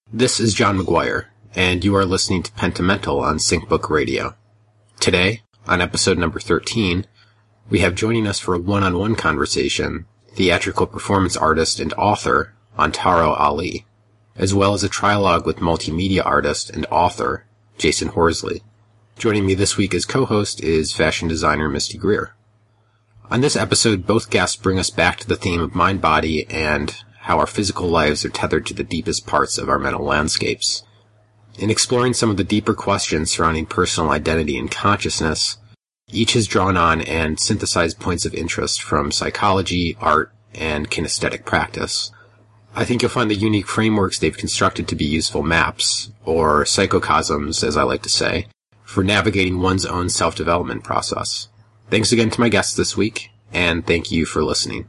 This is John McGuire, and you are listening to Pentamental on SyncBook Radio. Today, on episode number 13, we have joining us for a one-on-one conversation, theatrical performance artist and author Antaro Ali, as well as a trialogue with multimedia artist and author Jason Horsley. Joining me this week as co-host is fashion designer Misty Greer. On this episode, both guests bring us back to the theme of mind-body and how our physical lives are tethered to the deepest parts of our mental landscapes. In exploring some of the deeper questions surrounding personal identity and consciousness, each has drawn on and synthesized points of interest from psychology, art, and kinesthetic practice. I think you'll find the unique frameworks they've constructed to be useful maps, or psychocosms, as I like to say, for navigating one's own self-development process. Thanks again to my guests this week, and thank you for listening.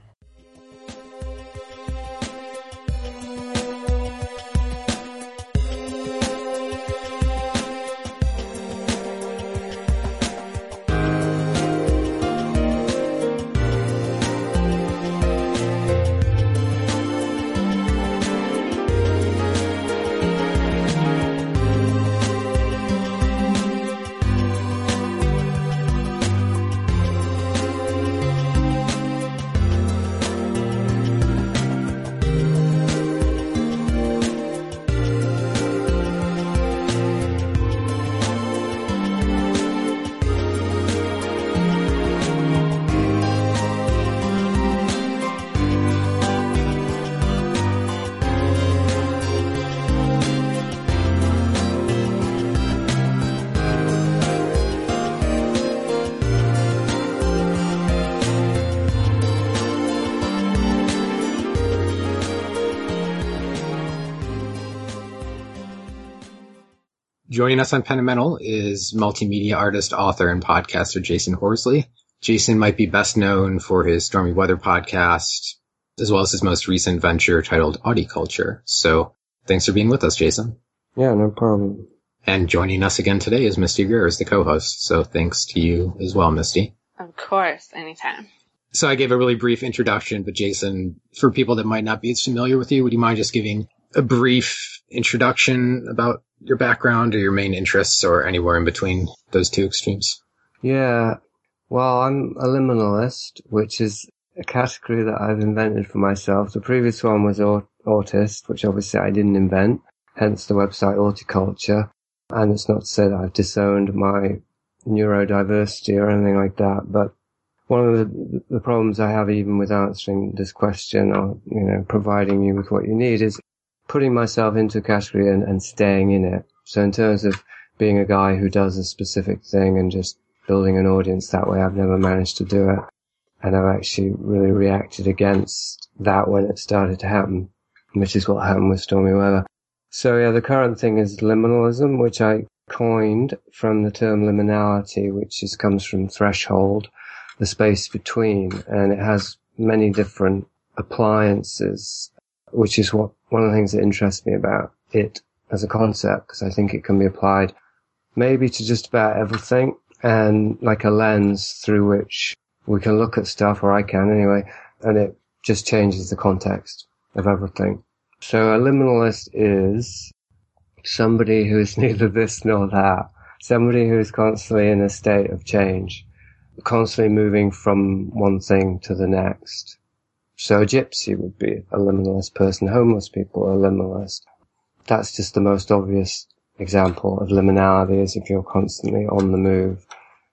Joining us on Pentamental is multimedia artist, author, and podcaster Jason Horsley. Jason might be best known for his Stormy Weather podcast, as well as his most recent venture titled Audiculture. So thanks for being with us, Jason. Yeah, no problem. And joining us again today is Misty Greer as the co-host. So thanks to you as well, Misty. Of course, anytime. So I gave a really brief introduction, but Jason, for people that might not be as familiar with you, would you mind just giving a brief introduction about your background or your main interests or anywhere in between those two extremes? Yeah, well, I'm a liminalist, which is a category that I've invented for myself. The previous one was autist, which obviously I didn't invent, hence the website Audiculture. And it's not to say that I've disowned my neurodiversity or anything like that, but one of the problems I have even with answering this question or, providing you with what you need is putting myself into a category and staying in it. So in terms of being a guy who does a specific thing and just building an audience that way, I've never managed to do it. And I've actually really reacted against that when it started to happen, which is what happened with Stormy Weather. So yeah, the current thing is liminalism, which I coined from the term liminality, which comes from threshold, the space between, and it has many different appliances, which is one of the things that interests me about it as a concept, because I think it can be applied maybe to just about everything, and like a lens through which we can look at stuff, or I can anyway, and it just changes the context of everything. So a liminalist is somebody who is neither this nor that, somebody who is constantly in a state of change, constantly moving from one thing to the next. So a gypsy would be a liminalist person. Homeless people are liminalist. That's just the most obvious example of liminality, is if you're constantly on the move.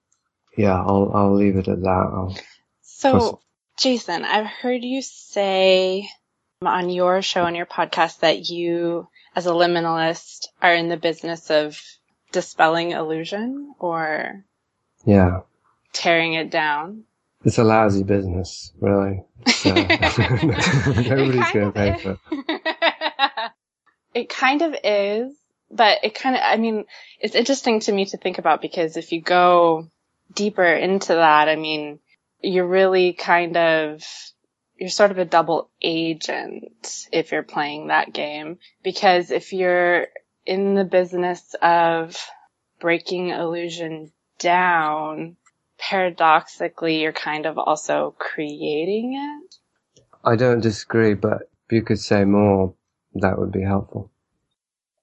Yeah, I'll leave it at that. So, Jason, I've heard you say on your show, on your podcast, that you, as a liminalist, are in the business of dispelling illusion or tearing it down. It's a lousy business, really. So, nobody's going to pay for it. It kind of is, but it's interesting to me to think about, because if you go deeper into that, you're really you're sort of a double agent if you're playing that game. Because if you're in the business of breaking illusion down, paradoxically, you're kind of also creating it. I don't disagree, but if you could say more, that would be helpful.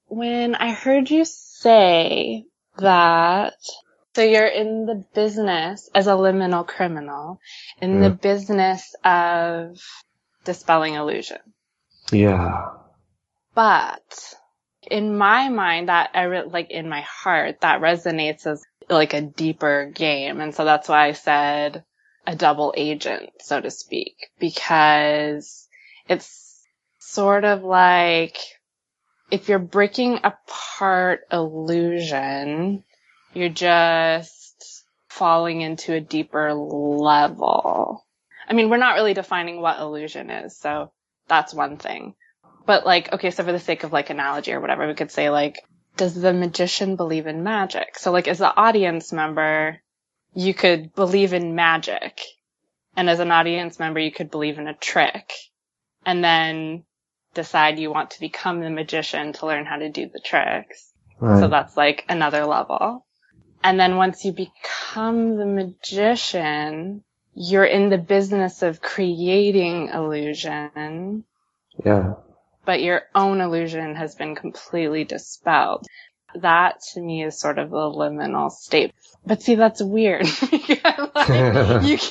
when I heard you say that, so you're in the business as a liminal criminal, in the business of dispelling illusion. Yeah. But in my mind, in my heart, that resonates as like a deeper game. And so that's why I said a double agent, so to speak, because it's sort of like if you're breaking apart illusion, you're just falling into a deeper level. I mean, we're not really defining what illusion is, so that's one thing. But like, okay, so for the sake of like analogy or whatever, we could say like, does the magician believe in magic? So like, as the audience member, you could believe in magic. And as an audience member, you could believe in a trick. And then decide you want to become the magician to learn how to do the tricks. Right. So that's like another level. And then once you become the magician, you're in the business of creating illusion. Yeah. But your own illusion has been completely dispelled. That to me is sort of the liminal state. But see, that's weird. Like, you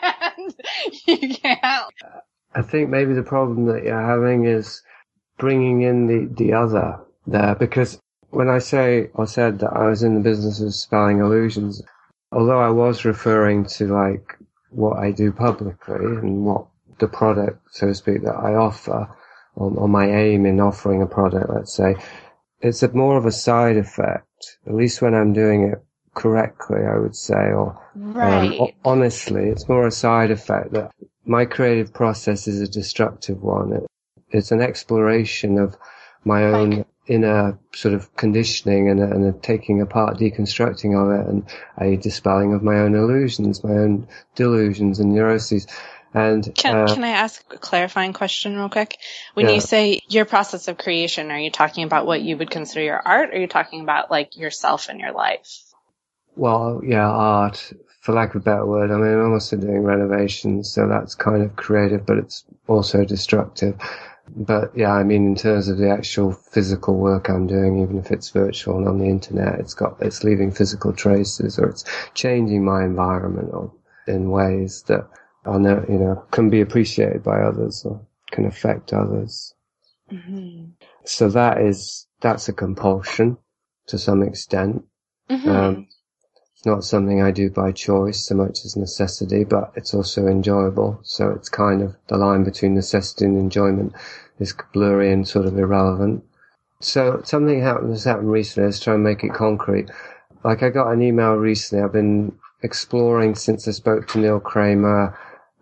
can't. I think maybe the problem that you're having is bringing in the other there, because when I said that I was in the business of dispelling illusions, although I was referring to like what I do publicly and what the product, so to speak, that I offer, or my aim in offering a product, let's say, it's more of a side effect, at least when I'm doing it correctly, I would say, or right. Honestly, it's more a side effect that my creative process is a destructive one. It's an exploration of my own inner sort of conditioning and a taking apart, deconstructing of it, and a dispelling of my own illusions, my own delusions and neuroses. And can I ask a clarifying question real quick? When you say your process of creation, are you talking about what you would consider your art, or are you talking about like yourself and your life? Well, yeah, art, for lack of a better word. I mean, I'm also doing renovations, so that's kind of creative, but it's also destructive. But yeah, I mean, in terms of the actual physical work I'm doing, even if it's virtual and on the internet, it's leaving physical traces, or it's changing my environment in ways that are, can be appreciated by others or can affect others. Mm-hmm. So that's a compulsion to some extent. Mm-hmm. It's not something I do by choice so much as necessity, but it's also enjoyable. So it's kind of the line between necessity and enjoyment is blurry and sort of irrelevant. So something has happened recently. Let's try and make it concrete. Like I got an email recently. I've been exploring since I spoke to Neil Kramer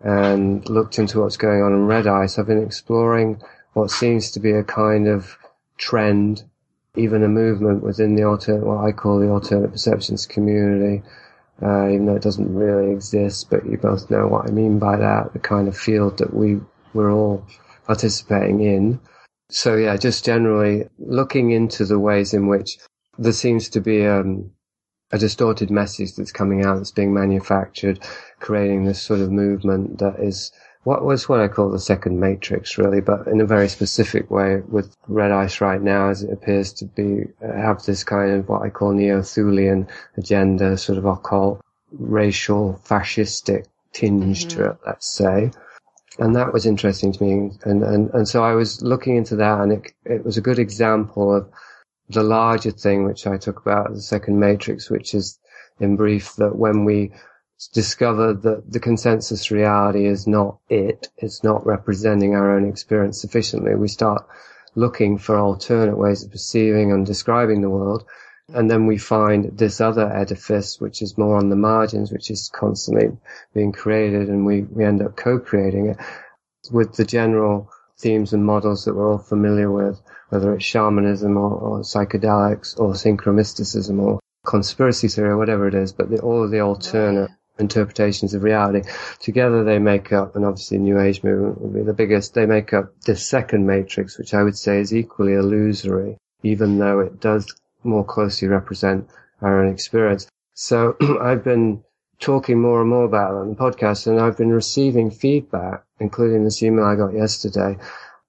and looked into what's going on in Red Ice. I've been exploring what seems to be a kind of trend, even a movement within what I call the alternate perceptions community, even though it doesn't really exist, but you both know what I mean by that, the kind of field that we're all participating in. So yeah, just generally looking into the ways in which there seems to be a distorted message that's coming out, that's being manufactured, creating this sort of movement that is what I call the second matrix, really, but in a very specific way with Red Ice right now, as it appears to be, have this kind of what I call neo-Thulean agenda, sort of occult, racial, fascistic tinge to it, let's say. And that was interesting to me. And so I was looking into that, and it was a good example of the larger thing, which I talk about, the second matrix, which is, in brief, that when we discover that the consensus reality is not it's not representing our own experience sufficiently, we start looking for alternate ways of perceiving and describing the world. And then we find this other edifice, which is more on the margins, which is constantly being created, and we end up co-creating it with the general themes and models that we're all familiar with, whether it's shamanism or psychedelics or synchromysticism or conspiracy theory or whatever it is, but all of the alternate interpretations of reality. Together they make up, and obviously New Age movement would be the biggest, they make up this second matrix, which I would say is equally illusory, even though it does more closely represent our own experience. So I've been talking more and more about it on the podcast, and I've been receiving feedback, including this email I got yesterday,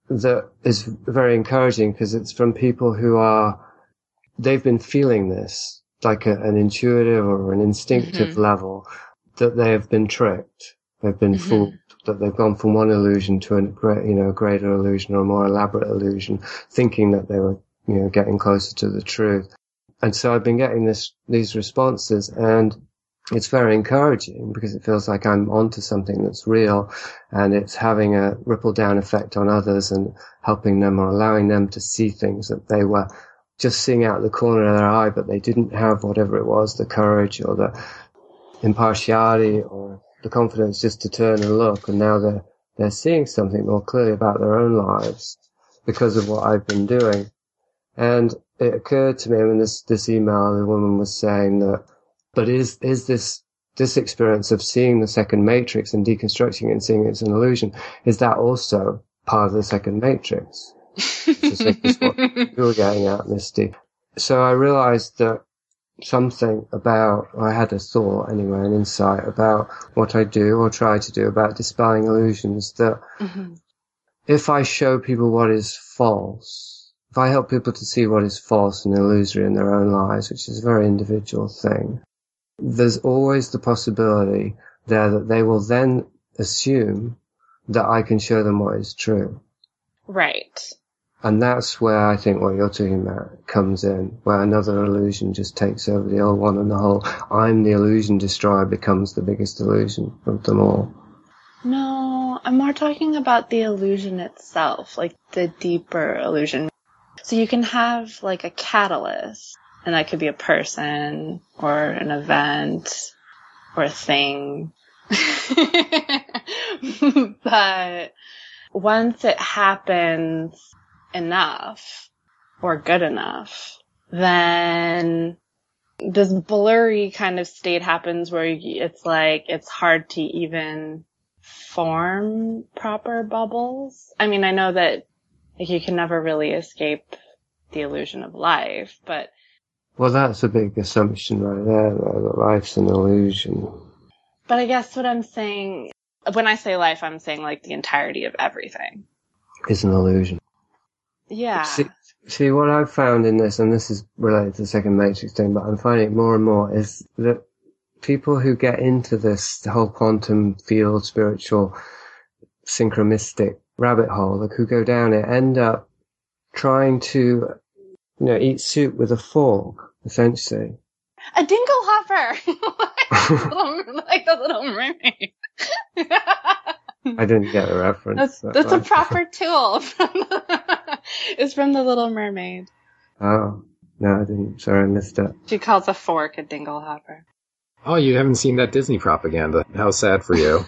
that is very encouraging because it's from people they've been feeling this, like an intuitive or an instinctive level, that they have been tricked. They've been fooled, that they've gone from one illusion to a greater illusion or a more elaborate illusion, thinking that they were, getting closer to the truth. And so I've been getting these responses, and it's very encouraging because it feels like I'm onto something that's real, and it's having a ripple down effect on others and helping them or allowing them to see things that they were just seeing out the corner of their eye, but they didn't have whatever it was, the courage or the impartiality or the confidence just to turn and look. And now they're seeing something more clearly about their own lives because of what I've been doing. And it occurred to me when this email, the woman was saying that, but is this experience of seeing the second matrix and deconstructing it and seeing it's an illusion, is that also part of the second matrix? Which I think is what you're getting at, Misty. So I realized that I had a thought anyway, an insight about what I do or try to do about dispelling illusions, that if I show people what is false, if I help people to see what is false and illusory in their own lives, which is a very individual thing, there's always the possibility there that they will then assume that I can show them what is true. Right. And that's where I think what you're talking about comes in, where another illusion just takes over the old one, and the whole I'm the illusion destroyer becomes the biggest illusion of them all. No, I'm more talking about the illusion itself, like the deeper illusion. So you can have like a catalyst, and that could be a person or an event or a thing. But once it happens enough or good enough, then this blurry kind of state happens where it's like it's hard to even form proper bubbles. I mean, I know that you can never really escape the illusion of life, but well, that's a big assumption right there, though, that life's an illusion. But I guess what I'm saying, when I say life, I'm saying like the entirety of everything is an illusion. Yeah. See, what I've found in this, and this is related to the second matrix thing, but I'm finding it more and more, is that people who get into this whole quantum field, spiritual, synchronistic rabbit hole, like who go down it, end up trying to, eat soup with a fork, essentially. A dingle hopper! like the Little Mermaid. I didn't get the reference. That's a proper tool. It's from the Little Mermaid. Oh, no, I didn't. Sorry, I missed it. She calls a fork a dingle hopper. Oh, you haven't seen that Disney propaganda. How sad for you.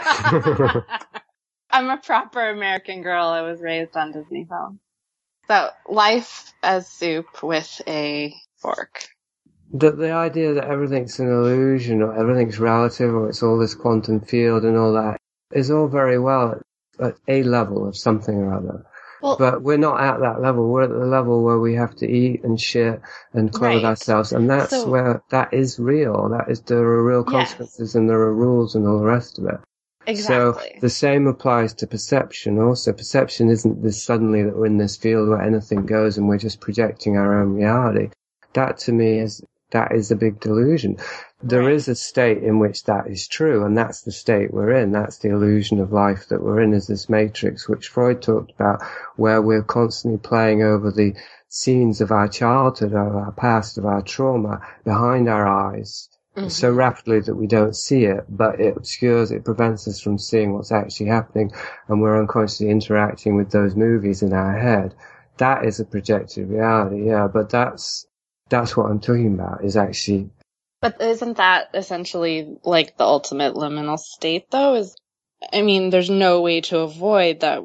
I'm a proper American girl. I was raised on Disney films. So, life as soup with a fork. The idea that everything's an illusion or everything's relative or it's all this quantum field and all that is all very well at a level of something or other. Well, but we're not at that level. We're at the level where we have to eat and shit and clothe ourselves. And that's where that is real. There are real consequences and there are rules and all the rest of it. Exactly. So the same applies to perception also. Perception isn't this suddenly that we're in this field where anything goes and we're just projecting our own reality. That to me is a big delusion. There is a state in which that is true, and that's the state we're in. That's the illusion of life that we're in, is this matrix, which Freud talked about, where we're constantly playing over the scenes of our childhood, of our past, of our trauma, behind our eyes, so rapidly that we don't see it, but it obscures, it prevents us from seeing what's actually happening, and we're unconsciously interacting with those movies in our head. That is a projected reality, but that's what I'm talking about, is actually... But isn't that essentially like the ultimate liminal state, though? There's no way to avoid that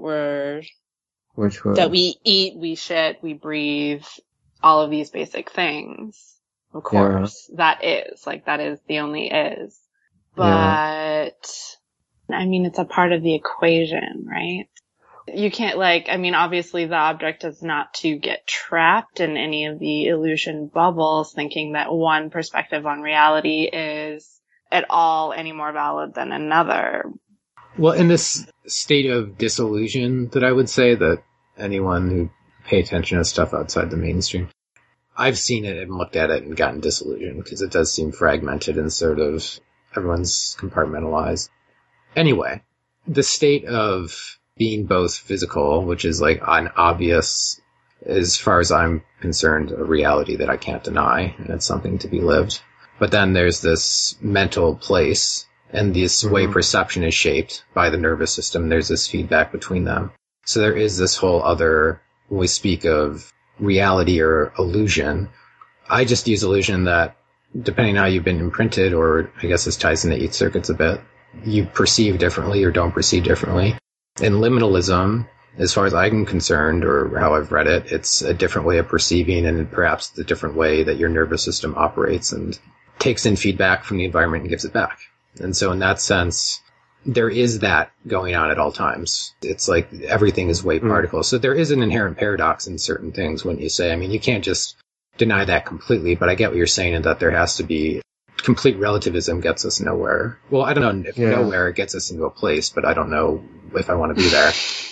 that we eat, we shit, we breathe, all of these basic things. Of course, that is the only is. But, it's a part of the equation, right? You can't obviously the object is not to get trapped in any of the illusion bubbles thinking that one perspective on reality is at all any more valid than another. Well, in this state of disillusion that I would say that anyone who pay attention to stuff outside the mainstream, I've seen it and looked at it and gotten disillusioned because it does seem fragmented and sort of everyone's compartmentalized. Anyway, the state of being both physical, which is like an obvious, as far as I'm concerned, a reality that I can't deny, and it's something to be lived. But then there's this mental place, and this way perception is shaped by the nervous system. There's this feedback between them. So there is this whole other, when we speak of reality or illusion, I just use illusion that, depending on how you've been imprinted, or I guess this ties into 8 circuits a bit, you perceive differently or don't perceive differently. In liminalism, as far as I'm concerned, or how I've read it, it's a different way of perceiving and perhaps the different way that your nervous system operates and takes in feedback from the environment and gives it back. And so in that sense, there is that going on at all times. It's like everything is wave particles. So there is an inherent paradox in certain things when you say, I mean, you can't just deny that completely, but I get what you're saying, and that there has to be complete relativism gets us nowhere. Well, I don't know if nowhere gets us into a place, but I don't know if I want to be there.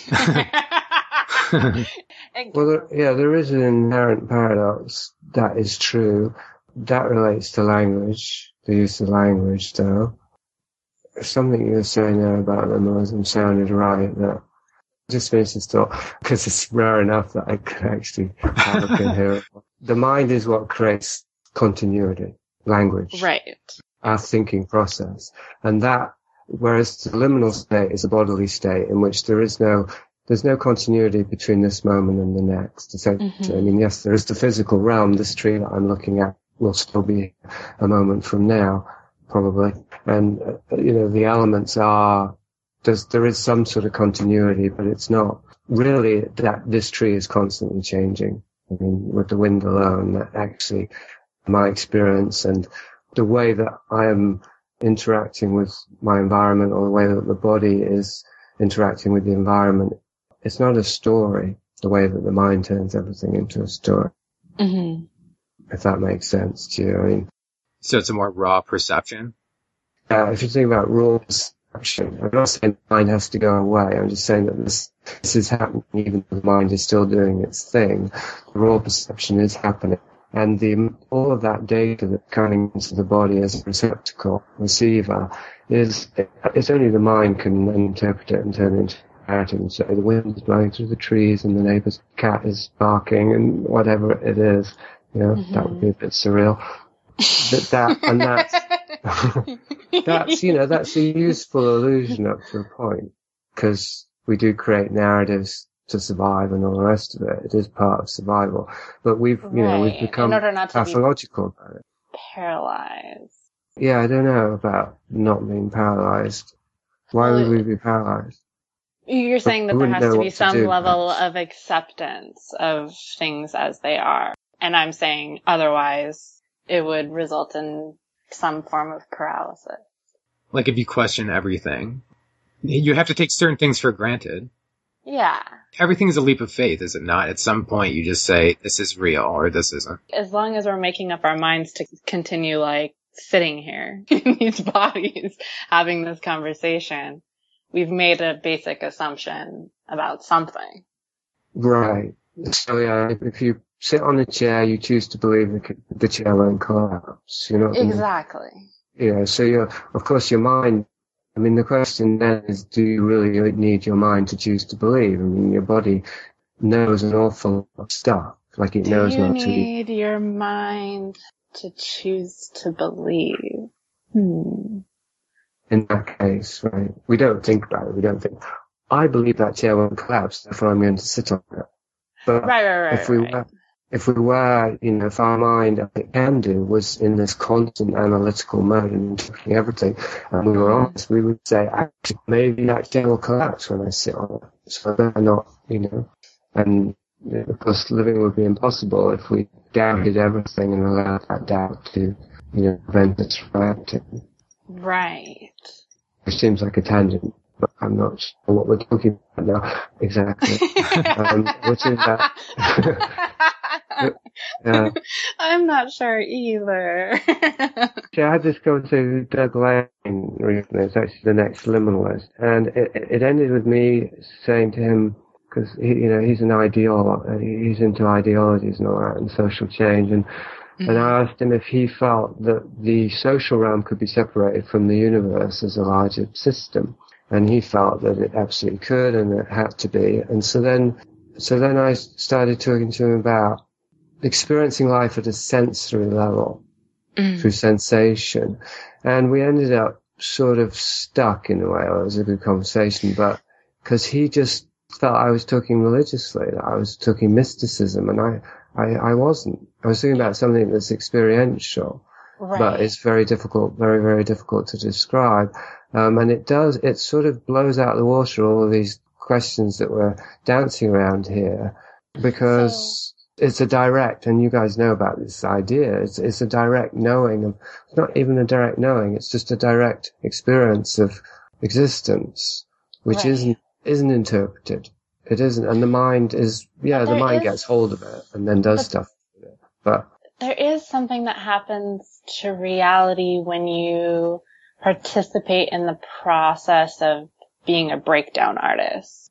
Well, there is an inherent paradox. That is true. That relates to language, the use of language, though. Something you were saying there about liminalism sounded right. That just finish this thought, because it's rare enough that I can actually have a coherent. The mind is what creates continuity, language, right? Our thinking process, and that. Whereas the liminal state is a bodily state in which there's no continuity between this moment and the next. Essentially, I mean, yes, there is the physical realm. This tree that I'm looking at will still be a moment from now, probably. And, the elements are, there is some sort of continuity, but it's not really that this tree is constantly changing. I mean, with the wind alone, that actually my experience and the way that I am interacting with my environment, or the way that the body is interacting with the environment, it's not a story, the way that the mind turns everything into a story. Mm-hmm. If that makes sense to you. I mean, so it's a more raw perception? If you think about raw perception, I'm not saying the mind has to go away. I'm just saying that this is happening even though the mind is still doing its thing. The raw perception is happening. And all of that data that's coming into the body as a receptacle, receiver, it's only the mind can interpret it and turn it into narrative and say the wind is blowing through the trees and the neighbour's cat is barking and whatever it is. That would be a bit surreal. That's a useful illusion up to a point, because we do create narratives to survive and all the rest of it. It is part of survival. But we've become pathological about it. Paralyzed. Yeah, I don't know about not being paralyzed. Why would we be paralyzed? You're saying that there has to be some level of acceptance of things as they are. And I'm saying otherwise it would result in some form of paralysis. Like if you question everything, you have to take certain things for granted. Yeah. Everything is a leap of faith, is it not? At some point you just say, this is real or this isn't. As long as we're making up our minds to continue sitting here in these bodies having this conversation, we've made a basic assumption about something. Right. So if you sit on a chair, you choose to believe the chair won't collapse. Exactly. So of course your mind, I mean, the question then is, do you really need your mind to choose to believe? I mean, your body knows an awful lot of stuff. Like it knows not to. Do you need your mind to choose to believe? In that case, right? We don't think about it. We don't think, I believe that chair won't collapse, therefore I'm going to sit on it. But right. if our mind, as it can do, was in this constant analytical mode and interpreting everything, and we were honest, we would say, actually, maybe that chair will collapse when I sit on it. So they're not, and of course living would be impossible if we doubted everything and allowed that doubt to, prevent us from acting. Right. Which seems like a tangent, but I'm not sure what we're talking about now exactly. Which is that. Yeah. I'm not sure either. See, I had this conversation with Doug Lane recently. It's actually the next liminalist, and it ended with me saying to him, because he's an he's into ideologies and all that, and social change, and I asked him if he felt that the social realm could be separated from the universe as a larger system, and he felt that it absolutely could, and it had to be. And so then I started talking to him about experiencing life at a sensory level, through sensation, and we ended up sort of stuck in a way. It was a good conversation, but because he just felt I was talking religiously, that I was talking mysticism, and I wasn't. I was talking about something that's experiential, right, but it's very difficult, very, very difficult to describe. And it sort of blows out the water all of these questions that we're dancing around here, because it's a direct, and you guys know about this idea, it's a direct knowing of, it's not even a direct knowing, it's just a direct experience of existence, which isn't interpreted. It isn't, and the mind is, the mind gets hold of it and then does stuff with it. But there is something that happens to reality when you participate in the process of being a breakdown artist.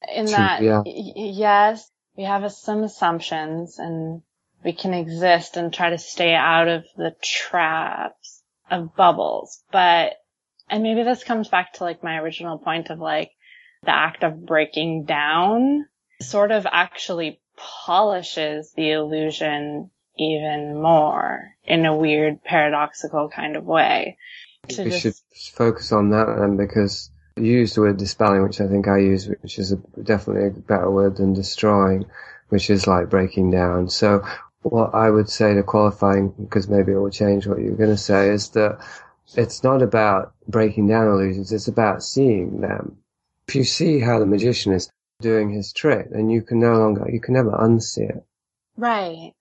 Yes, we have some assumptions, and we can exist and try to stay out of the traps of bubbles. And maybe this comes back to like my original point of like the act of breaking down sort of actually polishes the illusion even more in a weird paradoxical kind of way. We should focus on that then, because you used the word dispelling, which I think I use, which is definitely a better word than destroying, which is like breaking down. So what I would say to qualifying, because maybe it will change what you're going to say, is that it's not about breaking down illusions, it's about seeing them. If you see how the magician is doing his trick, then you can never unsee it. Right.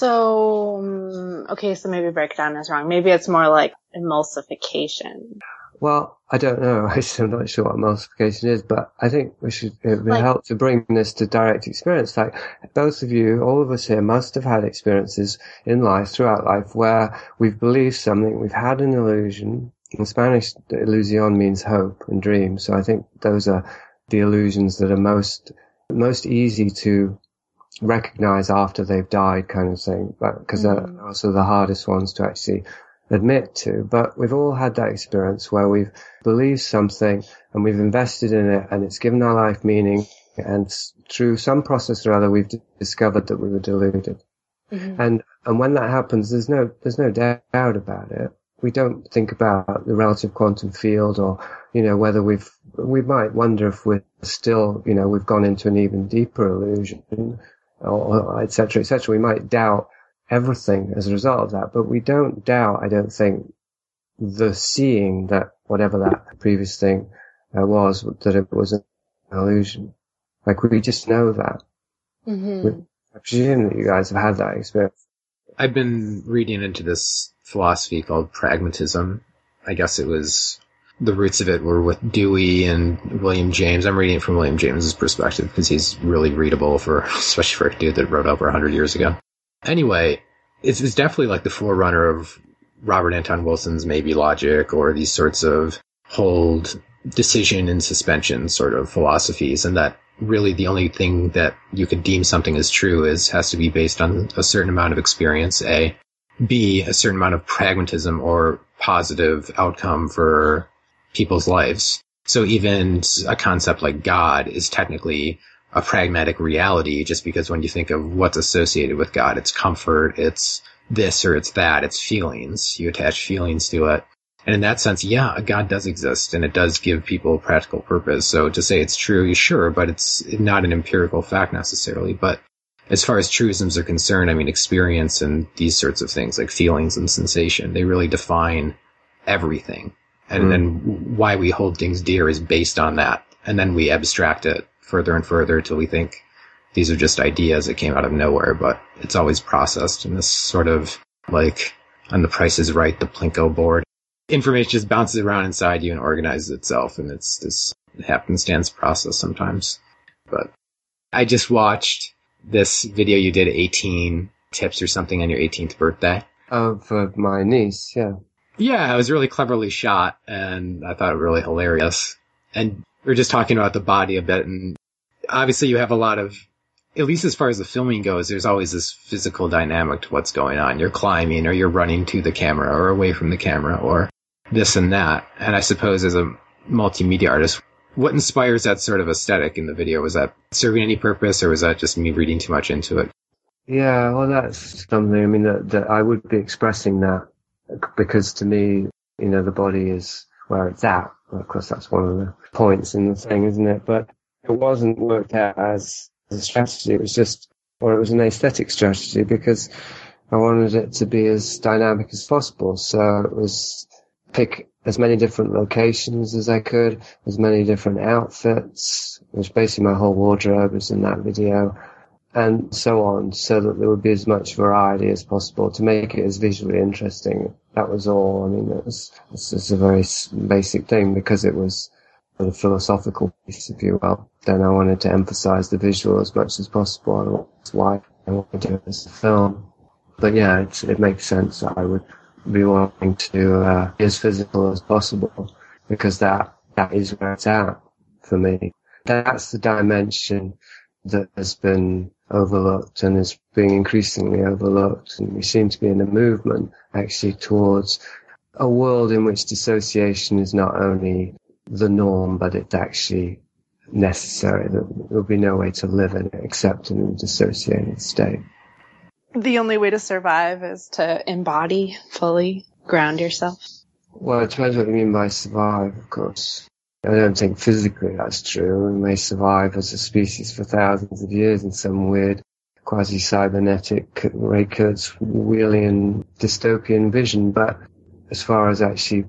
So, okay, so maybe breakdown is wrong. Maybe it's more like emulsification. Well, I don't know. I'm not sure what emulsification is, but I think it would help to bring this to direct experience. Like, both of you, all of us here, must have had experiences in life, throughout life, where we've believed something, we've had an illusion. In Spanish, ilusión means hope and dream. So I think those are the illusions that are most easy to recognize after they've died, kind of thing, because they're also the hardest ones to actually admit to. But we've all had that experience where we've believed something and we've invested in it, and it's given our life meaning, and through some process or other we've discovered that we were deluded. And when that happens, there's no doubt about it. We don't think about the relative quantum field, or whether we might wonder if we're still, we've gone into an even deeper illusion, or et cetera, et cetera. We might doubt everything as a result of that, but we don't doubt, I don't think, the seeing that whatever that previous thing was, that it was an illusion. Like, we just know that. I presume that you guys have had that experience. I've been reading into this philosophy called pragmatism. I guess it was, the roots of it were with Dewey and William James. I'm reading it from William James's perspective because he's really readable, especially for a dude that wrote over 100 years ago. Anyway, it's definitely like the forerunner of Robert Anton Wilson's maybe logic, or these sorts of hold decision and suspension sort of philosophies, and that really the only thing that you could deem something as true has to be based on a certain amount of experience, A. B, a certain amount of pragmatism or positive outcome for people's lives. So even a concept like God is technically a pragmatic reality, just because when you think of what's associated with God, it's comfort, it's this or it's that, it's feelings. You attach feelings to it. And in that sense, yeah, God does exist, and it does give people practical purpose. So to say it's true, sure, but it's not an empirical fact necessarily. But as far as truisms are concerned, I mean, experience and these sorts of things like feelings and sensation, they really define everything. And then why we hold things dear is based on that. And then we abstract it further and further till we think these are just ideas that came out of nowhere, but it's always processed in this sort of like on The Price is Right, the Plinko board. Information just bounces around inside you and organizes itself, and it's this happenstance process sometimes. But I just watched this video you did, 18 tips or something on your 18th birthday. Of my niece, yeah. Yeah, it was really cleverly shot, and I thought it really hilarious. And we were just talking about the body a bit, and obviously you have a lot of, at least as far as the filming goes, there's always this physical dynamic to what's going on. You're climbing, or you're running to the camera, or away from the camera, or this and that. And I suppose as a multimedia artist, what inspires that sort of aesthetic in the video? Was that serving any purpose, or was that just me reading too much into it? Yeah, well, that's something, I mean, that I would be expressing that, because to me, the body is where it's at. Well, of course, that's one of the points in the thing, isn't it? But it wasn't worked out as a strategy. It was an aesthetic strategy, because I wanted it to be as dynamic as possible. So it was pick as many different locations as I could, as many different outfits, which basically my whole wardrobe is in that video, and so on, so that there would be as much variety as possible to make it as visually interesting. That was all. I mean, this is a very basic thing, because it was a philosophical piece, if you will. Then I wanted to emphasize the visual as much as possible, and that's why I wanted to do it as a film. But yeah, it makes sense that I would be wanting to be as physical as possible, because that is where it's at for me. That's the dimension that has been overlooked and is being increasingly overlooked. And we seem to be in a movement actually towards a world in which dissociation is not only the norm, but it's actually necessary. That there will be no way to live in it except in a dissociated state. The only way to survive is to embody fully, ground yourself. Well, it depends what you mean by survive, of course. I don't think physically that's true. We may survive as a species for thousands of years in some weird quasi-cybernetic Ray Kurzweilian dystopian vision, but as far as actually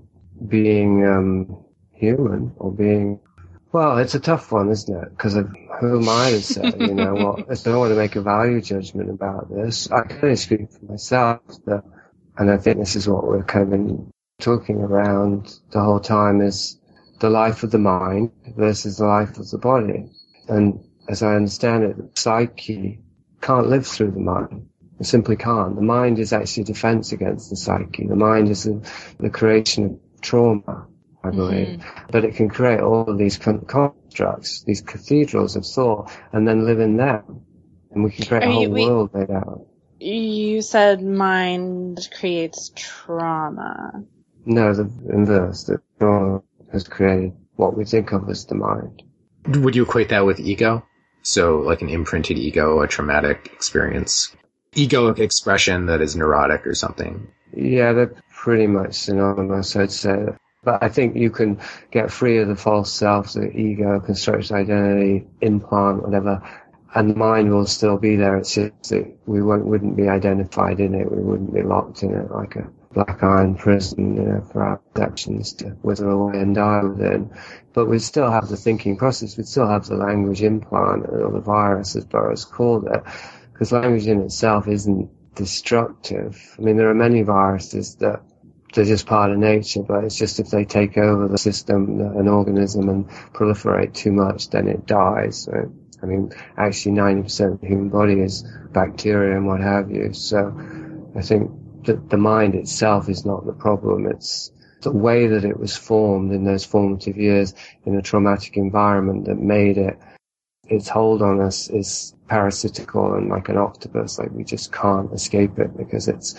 being human or being... Well, it's a tough one, isn't it? Because who am I to say, I don't want to make a value judgment about this. I can only speak for myself, and I think this is what we're kind of been talking around the whole time, is the life of the mind versus the life of the body. And as I understand it, the psyche can't live through the mind. It simply can't. The mind is actually a defense against the psyche. The mind is the creation of trauma, I believe. But it can create all of these constructs, these cathedrals of thought, and then live in them. And we can create a whole world made out. You said mind creates trauma. No, the inverse. The trauma has created what we think of as the mind. Would you equate that with ego? So like an imprinted ego, a traumatic experience, egoic expression that is neurotic or something? Yeah, they're pretty much synonymous, I'd say. But I think you can get free of the false self, the ego, constructed identity, implant, whatever, and the mind will still be there. It's just that we wouldn't be identified in it. We wouldn't be locked in it like a black iron prison, for our perceptions to wither away and die within. But we'd still have the thinking process. We'd still have the language implant, or the virus, as Burroughs called it, because language in itself isn't destructive. I mean, there are many viruses that they're just part of nature, but it's just if they take over the system, an organism, and proliferate too much, then it dies. Right? I mean, actually 90% of the human body is bacteria and what have you. So I think that the mind itself is not the problem. It's the way that it was formed in those formative years in a traumatic environment that made it. Its hold on us is parasitical and like an octopus. Like we just can't escape it, because it's,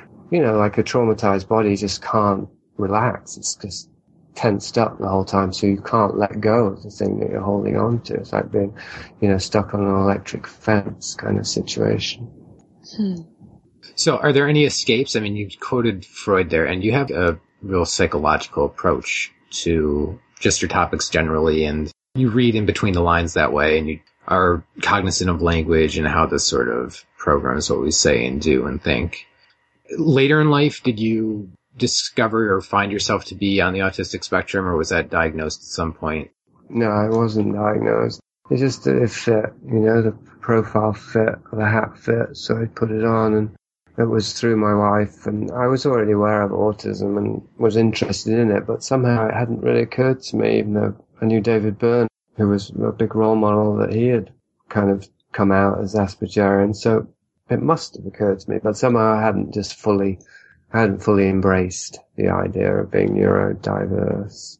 like a traumatized body just can't relax. It's just tensed up the whole time, so you can't let go of the thing that you're holding on to. It's like being, stuck on an electric fence kind of situation. So are there any escapes? I mean, you quoted Freud there, and you have a real psychological approach to just your topics generally, and you read in between the lines that way, and you are cognizant of language and how this sort of programs what we say and do and think. Later in life, did you discover or find yourself to be on the autistic spectrum, or was that diagnosed at some point? No, I wasn't diagnosed. It's just that it fit, the profile fit, the hat fit, so I put it on, and it was through my wife, and I was already aware of autism and was interested in it, but somehow it hadn't really occurred to me, even though I knew David Byrne, who was a big role model, that he had kind of come out as Aspergerian. So it must have occurred to me, but somehow I hadn't fully embraced the idea of being neurodiverse.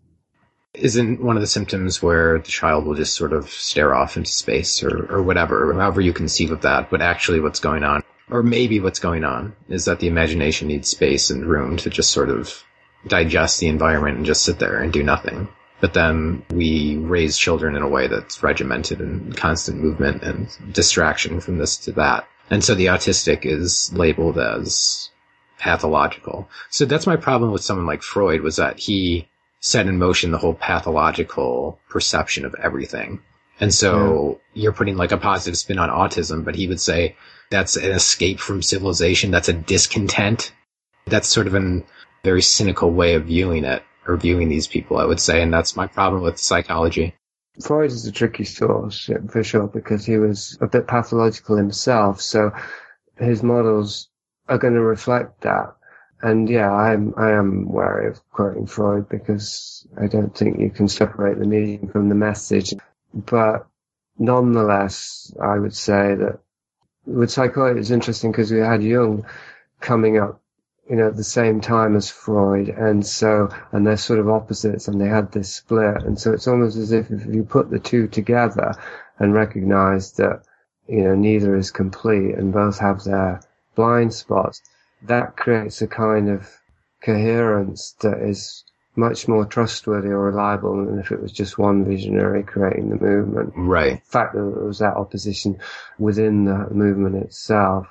Isn't one of the symptoms where the child will just sort of stare off into space or whatever, however you conceive of that, but actually what's going on, or maybe what's going on, is that the imagination needs space and room to just sort of digest the environment and just sit there and do nothing. But then we raise children in a way that's regimented and constant movement and distraction from this to that. And so the autistic is labeled as pathological. So that's my problem with someone like Freud, was that he set in motion the whole pathological perception of everything. And so you're putting like a positive spin on autism, but he would say that's an escape from civilization. That's a discontent. That's sort of a very cynical way of viewing it, or viewing these people, I would say. And that's my problem with psychology. Freud is a tricky source, for sure, because he was a bit pathological himself. So his models are going to reflect that. And yeah, I am wary of quoting Freud, because I don't think you can separate the meaning from the message. But nonetheless, I would say that with psychology, it's interesting because we had Jung coming up, at the same time as Freud. And they're sort of opposites, and they had this split. And so it's almost as if you put the two together and recognize that, neither is complete and both have their blind spots, that creates a kind of coherence that is much more trustworthy or reliable than if it was just one visionary creating the movement. Right. The fact that there was that opposition within the movement itself,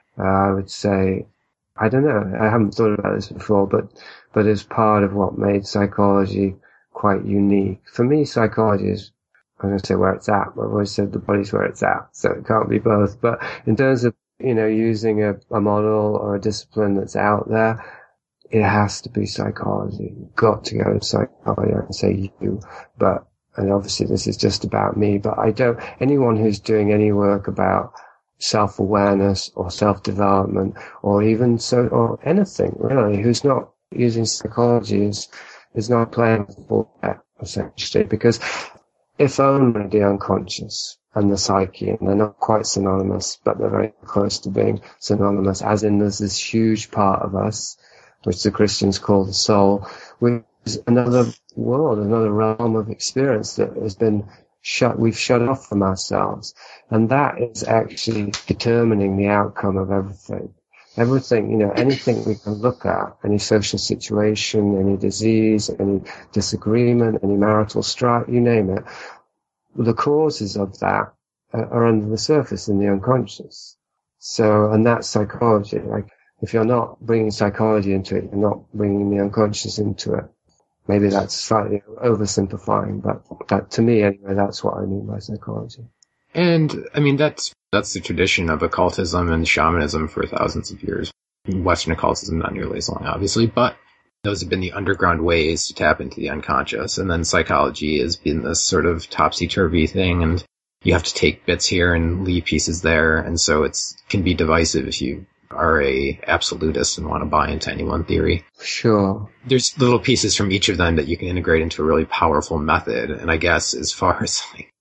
I would say, I don't know, I haven't thought about this before, but it's part of what made psychology quite unique. For me, psychology is, I'm going to say where it's at, but I've always said the body's where it's at, so it can't be both. But in terms of using a model or a discipline that's out there, it has to be psychology. You've got to go to psychology. I can say you, and obviously this is just about me, but anyone who's doing any work about self-awareness or self-development or even or anything really, who's not using psychology is not playing full deck, essentially, because if only the unconscious and the psyche, and they're not quite synonymous, but they're very close to being synonymous, as in there's this huge part of us, which the Christians call the soul, which is another world, another realm of experience that has been we've shut off from ourselves. And that is actually determining the outcome of everything. Everything, anything we can look at, any social situation, any disease, any disagreement, any marital strife, you name it, the causes of that are under the surface in the unconscious. So, and that's psychology. Like, if you're not bringing psychology into it, you're not bringing the unconscious into it. Maybe that's slightly oversimplifying, but that, to me anyway, that's what I mean by psychology. And, I mean, that's the tradition of occultism and shamanism for thousands of years. Western occultism, not nearly as long, obviously, but those have been the underground ways to tap into the unconscious. And then psychology has been this sort of topsy-turvy thing, and you have to take bits here and leave pieces there. And so it can be divisive if you are a absolutist and want to buy into any one theory. Sure. There's little pieces from each of them that you can integrate into a really powerful method. And I guess as far as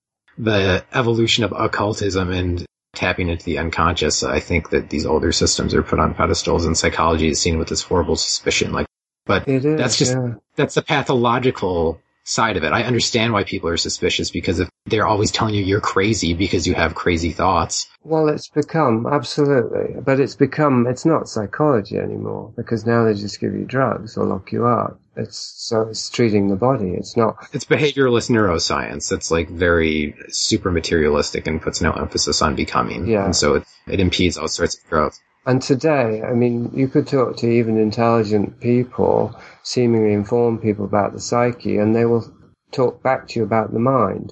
the evolution of occultism and tapping into the unconscious, I think that these older systems are put on pedestals, and psychology is seen with this horrible suspicion. But that's the pathological side of it. I understand why people are suspicious, because if they're always telling you you're crazy because you have crazy thoughts. Well, it's become, absolutely, but it's not psychology anymore, because now they just give you drugs or lock you up. It's treating the body. It's behavioralist neuroscience. It's very super materialistic and puts no emphasis on becoming. Yeah. And so it impedes all sorts of growth. And today, I mean, you could talk to even intelligent people, seemingly informed people about the psyche, and they will talk back to you about the mind.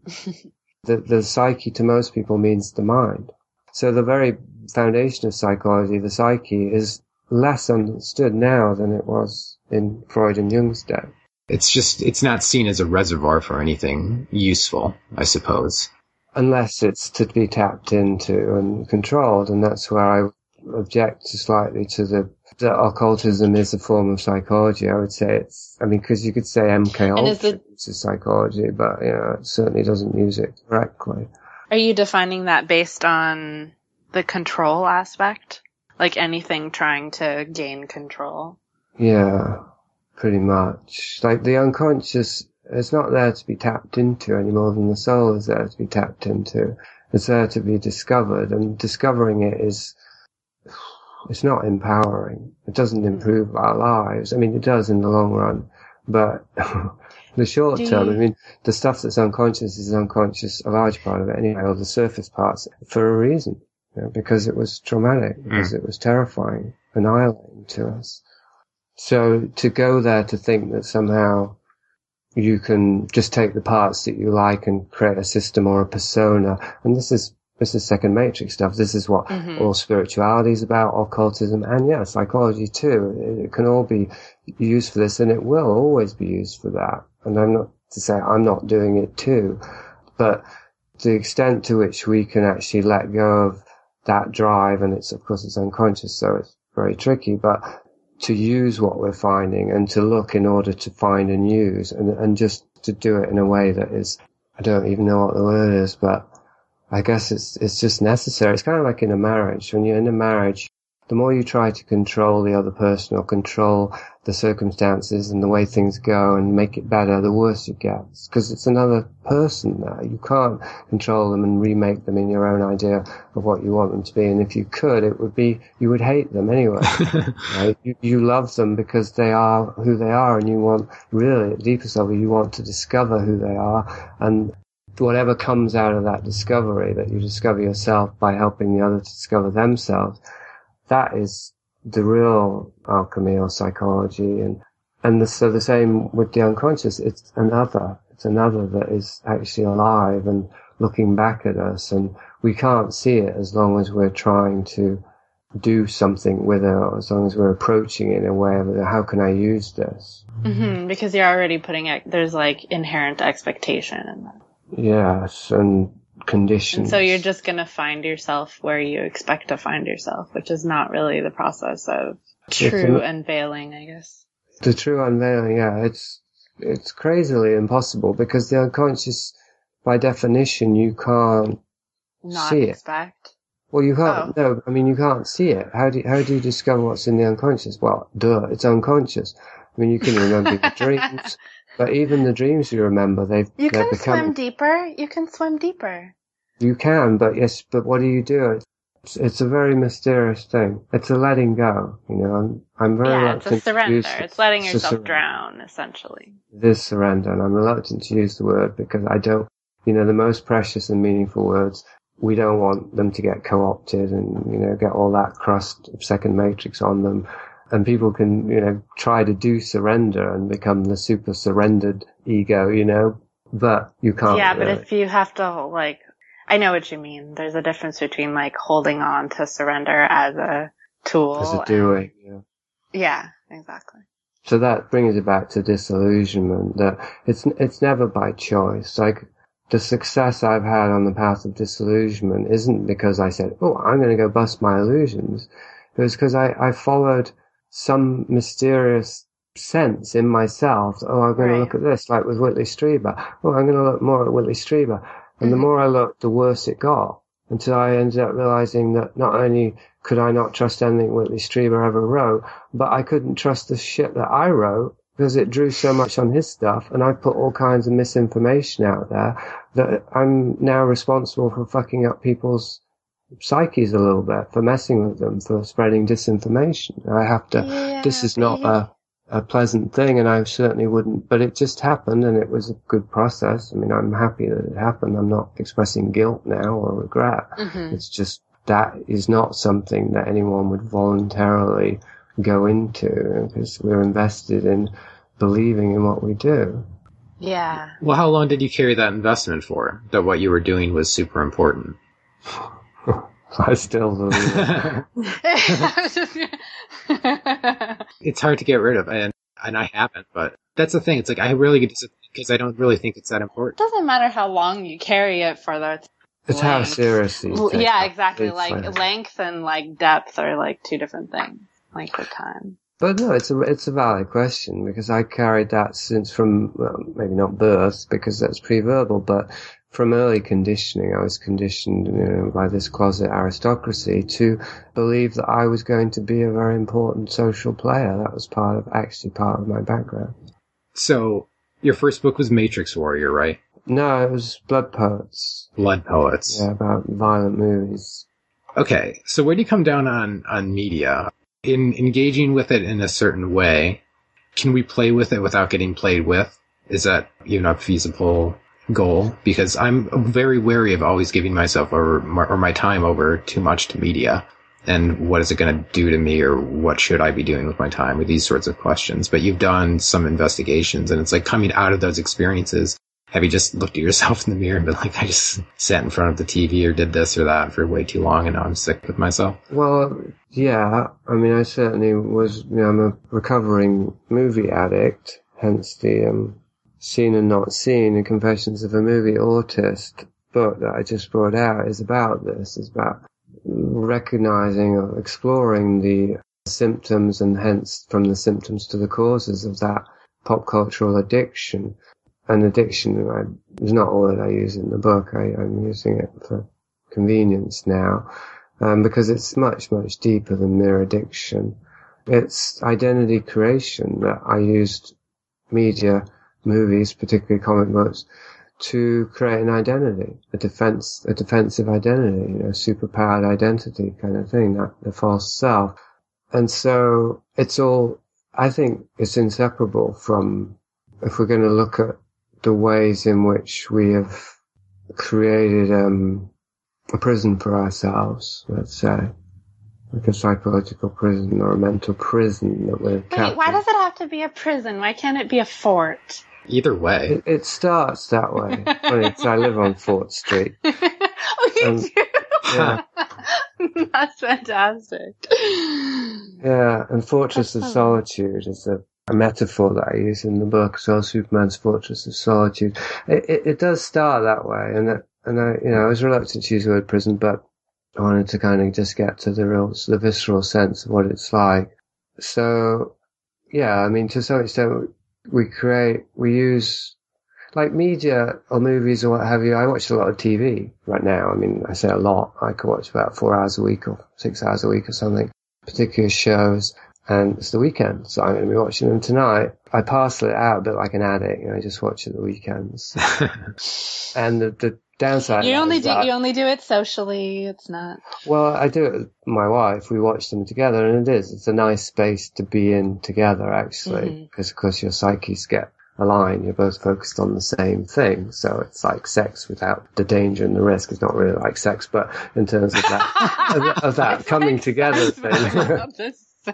The psyche to most people means the mind. So the very foundation of psychology, the psyche, is less understood now than it was in Freud and Jung's day. It's not seen as a reservoir for anything useful, I suppose. Unless it's to be tapped into and controlled, and that's where I object slightly to that occultism is a form of psychology. I would say because you could say MK Ultra is psychology, but it certainly doesn't use it correctly. Are you defining that based on the control aspect? Like anything trying to gain control? Yeah, pretty much. Like the unconscious, it's not there to be tapped into any more than the soul is there to be tapped into. It's there to be discovered, and discovering it it's not empowering. It doesn't improve our lives. I mean, it does in the long run, but the short term, I mean, the stuff that's unconscious is unconscious, a large part of it anyway, or the surface parts, for a reason, because it was traumatic, because it was terrifying, annihilating to us. So to go there to think that somehow you can just take the parts that you like and create a system or a persona, and this is second matrix stuff. This is what all spirituality is about, occultism, and psychology too. It can all be used for this, and it will always be used for that. And I'm not to say I'm not doing it too, but the extent to which we can actually let go of that drive, and of course it's unconscious, so it's very tricky, but to use what we're finding and to look in order to find and use, and just to do it in a way that is, I don't even know what the word is, but I guess it's just necessary. It's kind of like in a marriage. When you're in a marriage, the more you try to control the other person or control the circumstances and the way things go and make it better, the worse it gets. Because it's another person there. You can't control them and remake them in your own idea of what you want them to be. And if you could, you would hate them anyway. Right? You love them because they are who they are, and you want, really, at the deepest level, you want to discover who they are, and whatever comes out of that discovery, that you discover yourself by helping the other to discover themselves, that is the real alchemy or psychology. So the same with the unconscious. It's another that is actually alive and looking back at us, and we can't see it as long as we're trying to do something with it, or as long as we're approaching it in a way of, how can I use this? Because you're already there's like inherent expectation in that. Yes, and conditions. And so you're just going to find yourself where you expect to find yourself, which is not really the process of true unveiling, I guess. The true unveiling, yeah, it's crazily impossible, because the unconscious, by definition, you can't see it. Expect? Well, you can't. Oh. No, I mean, you can't see it. How do you discover what's in the unconscious? Well, it's unconscious. I mean, you can remember your dreams. But even the dreams you remember, You can swim deeper. You can, but what do? It's a very mysterious thing. It's a letting go, I'm very reluctant. Yeah, it's a surrender. It's letting yourself drown, essentially. This surrender, and I'm reluctant to use the word because I don't, the most precious and meaningful words, we don't want them to get co-opted and, get all that crust of second matrix on them. And people can, try to do surrender and become the super surrendered ego, but you can't. Yeah, but if you have to, I know what you mean. There's a difference between, holding on to surrender as a tool. As a doing, yeah. Yeah, exactly. So that brings it back to disillusionment, that it's never by choice. Like, the success I've had on the path of disillusionment isn't because I said, I'm going to go bust my illusions. It was because I followed some mysterious sense in myself. I'm going to look at this, like with Whitley Strieber. I'm going to look more at Whitley Strieber. And the more I looked, the worse it got, until I ended up realizing that not only could I not trust anything Whitley Strieber ever wrote, but I couldn't trust the shit that I wrote, because it drew so much on his stuff, and I put all kinds of misinformation out there that I'm now responsible for fucking up people's psyches a little bit, for messing with them, for spreading disinformation. I have to, this is not a pleasant thing, and I certainly wouldn't, but it just happened, and it was a good process. I mean, I'm happy that it happened. I'm not expressing guilt now or regret. It's just, that is not something that anyone would voluntarily go into, because we're invested in believing in what we do. Yeah. Well, how long did you carry that investment for, that what you were doing was super important? I still believe it. It's hard to get rid of, and I haven't, but that's the thing. It's like, I really get disappointed because I don't really think it's that important. It doesn't matter how long you carry it for, though. It's how seriously you take Yeah, it. exactly. Length and depth are two different things. Length of time. But no, it's a valid question, because I carried that since from, maybe not birth, because that's pre-verbal, but from early conditioning, I was conditioned, by this closet aristocracy to believe that I was going to be a very important social player. That was part of my background. So, your first book was Matrix Warrior, right? No, it was Blood Poets. Blood Poets. Yeah, about violent movies. Okay, so where do you come down on media? In engaging with it in a certain way, can we play with it without getting played with? Is that even a feasible goal? Because I'm very wary of always giving myself or my time over too much to media. And what is it going to do to me, or what should I be doing with my time, or these sorts of questions. But you've done some investigations, and it's like coming out of those experiences. Have you just looked at yourself in the mirror and been like, I just sat in front of the TV or did this or that for way too long and now I'm sick with myself? Well, yeah. I mean, I certainly was, I'm a recovering movie addict, hence the Seen and Not Seen, The Confessions of a Movie Autist book that I just brought out is about this. It's about recognizing or exploring the symptoms and hence from the symptoms to the causes of that pop cultural addiction. And addiction is not all that I use in the book. I'm using it for convenience now, because it's much, much deeper than mere addiction. It's identity creation that I used media, movies, particularly comic books, to create an identity, a defensive identity, superpowered identity kind of thing, that the false self. And so it's all, I think it's inseparable from, if we're going to look at the ways in which we have created a prison for ourselves, let's say, like a psychological prison or a mental prison that we're Wait, why does it have to be a prison? Why can't it be a fort? Either way. It starts that way. Funny, 'cause I live on Fort Street. Oh, you do? Yeah. That's fantastic. Yeah, and Fortress of Solitude is a metaphor that I use in the book as well, Superman's Fortress of Solitude. It does start that way, and I was reluctant to use the word prison, but I wanted to kind of just get to the visceral sense of what it's like. So, yeah, I mean, to some extent, we use, like media or movies or what have you. I watch a lot of TV right now. I mean, I say a lot. I could watch about 4 hours a week or 6 hours a week or something, particular shows. And it's the weekend, so I'm going to be watching them tonight. I parcel it out a bit like an addict, I just watch at the weekends. And the downside you only do it socially. It's not. Well, I do it with my wife. We watch them together, and it's a nice space to be in together, actually, because of course your psyches get aligned. You're both focused on the same thing, so it's like sex without the danger and the risk. It's not really like sex, but in terms of that of that coming together thing.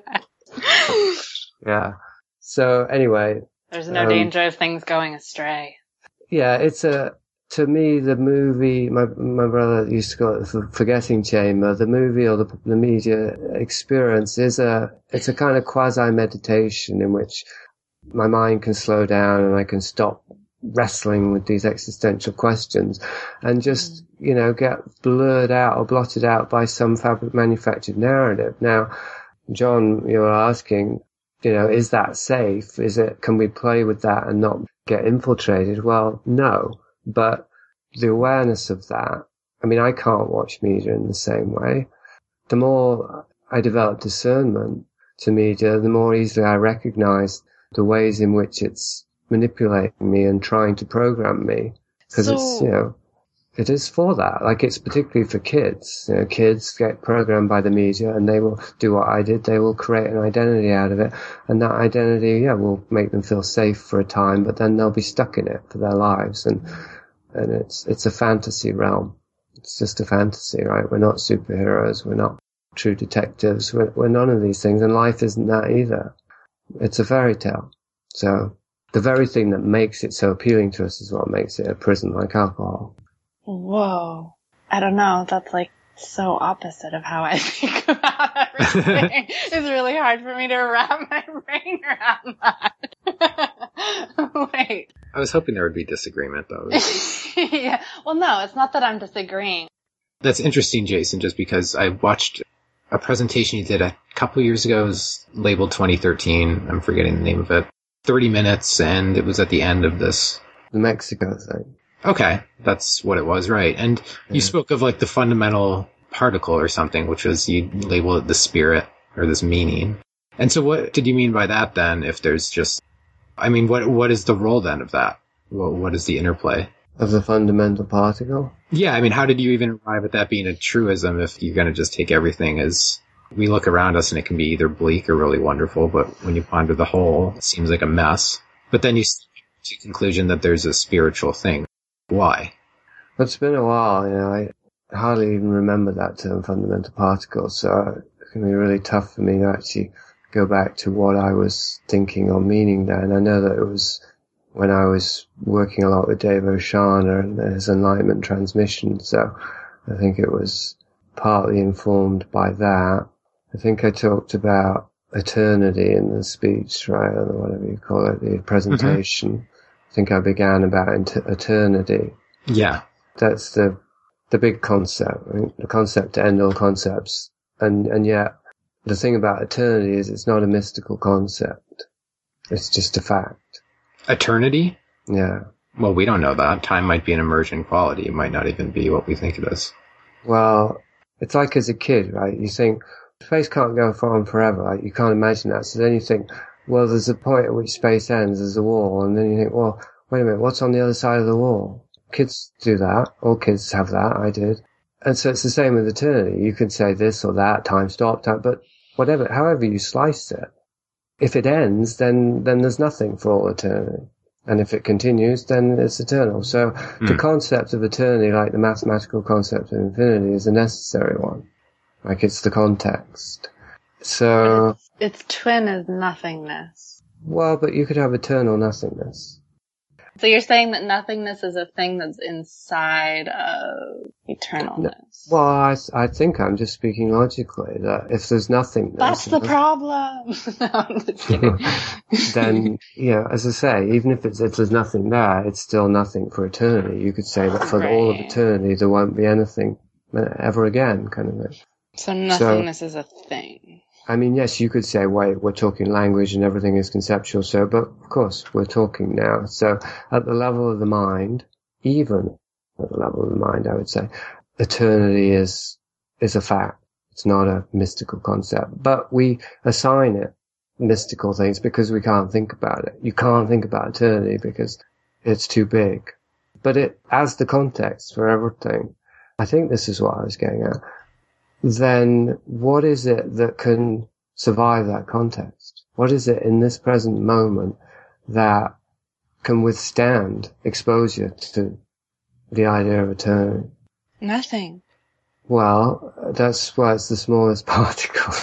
Yeah. So anyway, there's no danger of things going astray. Yeah, to me, the movie, my brother used to call it the forgetting chamber. The movie or the media experience it's a kind of quasi meditation in which my mind can slow down and I can stop wrestling with these existential questions and just, get blurred out or blotted out by some manufactured narrative. Now, John, you were asking, is that safe? Can we play with that and not get infiltrated? Well, no. But the awareness of that, I mean, I can't watch media in the same way. The more I develop discernment to media, the more easily I recognize the ways in which it's manipulating me and trying to program me. Because it is for that. Like, it's particularly for kids. Kids get programmed by the media and they will do what I did. They will create an identity out of it. And that identity, will make them feel safe for a time, but then they'll be stuck in it for their lives. And it's a fantasy realm. It's just a fantasy, right? We're not superheroes. We're not true detectives. We're none of these things. And life isn't that either. It's a fairy tale. So the very thing that makes it so appealing to us is what makes it a prison, like alcohol. Whoa. I don't know. That's like so opposite of how I think about everything. It's really hard for me to wrap my brain around that. Wait. I was hoping there would be disagreement, though. Yeah. Well, no, it's not that I'm disagreeing. That's interesting, Jason, just because I watched a presentation you did a couple of years ago. It was labeled 2013. I'm forgetting the name of it. 30 minutes, and it was at the end of this. The Mexico thing. Okay, that's what it was, right. And you spoke of like the fundamental particle or something, which was, you label it the spirit or this meaning. And so what did you mean by that then, if there's just, I mean, what is the role then of that? What is the interplay? Of the fundamental particle? Yeah, I mean, how did you even arrive at that being a truism if you're going to just take everything as, we look around us and it can be either bleak or really wonderful, but when you ponder the whole, it seems like a mess. But then you come to the conclusion that there's a spiritual thing. Why? It's been a while, I hardly even remember that term, fundamental particle, so it can be really tough for me to actually go back to what I was thinking or meaning there. And I know that it was when I was working a lot with Dave Oshana and his Enlightenment transmission, so I think it was partly informed by that. I think I talked about eternity in the speech, right, or whatever you call it, the presentation. Mm-hmm. I think I began about eternity. Yeah. That's the big concept, right? The concept to end all concepts. And yet, the thing about eternity is it's not a mystical concept. It's just a fact. Eternity? Yeah. Well, we don't know that. Time might be an emergent quality. It might not even be what we think it is. Well, it's like as a kid, right? You think, space can't go on forever. Like, you can't imagine that. So then you think, well, there's a point at which space ends, there's a wall. And then you think, well, wait a minute, what's on the other side of the wall? Kids do that. All kids have that. I did. And so it's the same with eternity. You could say this or that, time stop, but whatever, however you slice it, if it ends, then there's nothing for all eternity. And if it continues, then it's eternal. So the concept of eternity, like the mathematical concept of infinity, is a necessary one. Like, it's the context. So its twin is nothingness. Well, but you could have eternal nothingness. So you're saying that nothingness is a thing that's inside of eternalness? Well, I think I'm just speaking logically, that if there's nothingness... That's the problem! No, I'm just kidding. Then, as I say, even if there's nothing there, it's still nothing for eternity. You could say that for all of eternity, there won't be anything ever again, kind of thing. So nothingness is a thing. I mean, yes, you could say, wait, we're talking language and everything is conceptual, but of course, we're talking now. So at the level of the mind, even at the level of the mind, I would say, eternity is a fact. It's not a mystical concept. But we assign it mystical things because we can't think about it. You can't think about eternity because it's too big. But it, as the context for everything, I think this is what I was getting at. Then what is it that can survive that context? What is it in this present moment that can withstand exposure to the idea of eternity? Nothing. Well, that's why it's the smallest particle.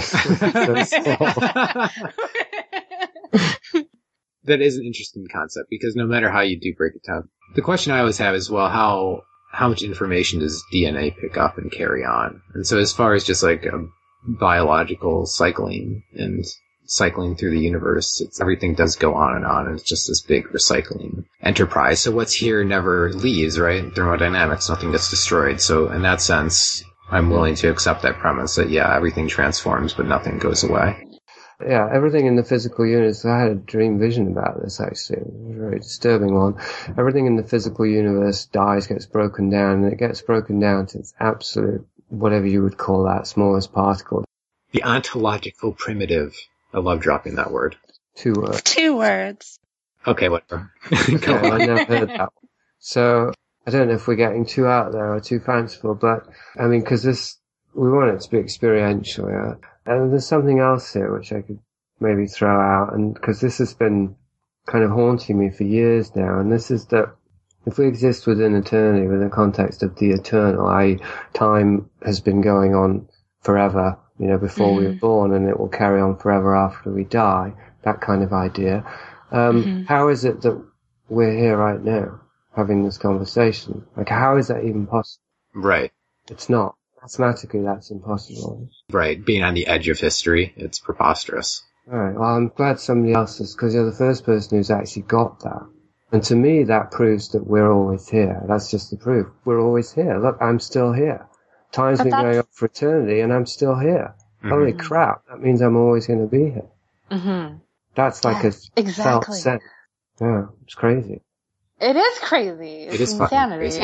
That is an interesting concept, because no matter how you do break it down, the question I always have is, well, how much information does DNA pick up and carry on? And so as far as just like biological cycling and cycling through the universe, everything does go on, and it's just this big recycling enterprise. So what's here never leaves, right? Thermodynamics, nothing gets destroyed. So in that sense, I'm willing to accept that premise that, everything transforms, but nothing goes away. Yeah, everything in the physical universe, I had a dream vision about this, actually. It was a very disturbing one. Everything in the physical universe dies, gets broken down, and it gets broken down to its absolute, whatever you would call that, smallest particle. The ontological primitive. I love dropping that word. 2 words. 2 words. Okay, whatever. Go on. I never heard that one. So, I don't know if we're getting too out there or too fanciful, but, I mean, because we want it to be experiential, yeah? And there's something else here which I could maybe throw out, and because this has been kind of haunting me for years now, and this is that if we exist within eternity, within the context of the eternal, i.e. time has been going on forever, before we were born, and it will carry on forever after we die, that kind of idea. How is it that we're here right now, having this conversation? Like, how is that even possible? Right. It's not. Mathematically, that's impossible. Right. Being on the edge of history, it's preposterous. All right. Well, I'm glad somebody else is, because you're the first person who's actually got that. And to me, that proves that we're always here. That's just the proof. We're always here. Look, I'm still here. Time's been going on for eternity, and I'm still here. Mm-hmm. Holy crap. That means I'm always going to be here. Mm-hmm. That's like a felt sense. Yeah, it's crazy. It is crazy. It's insanity.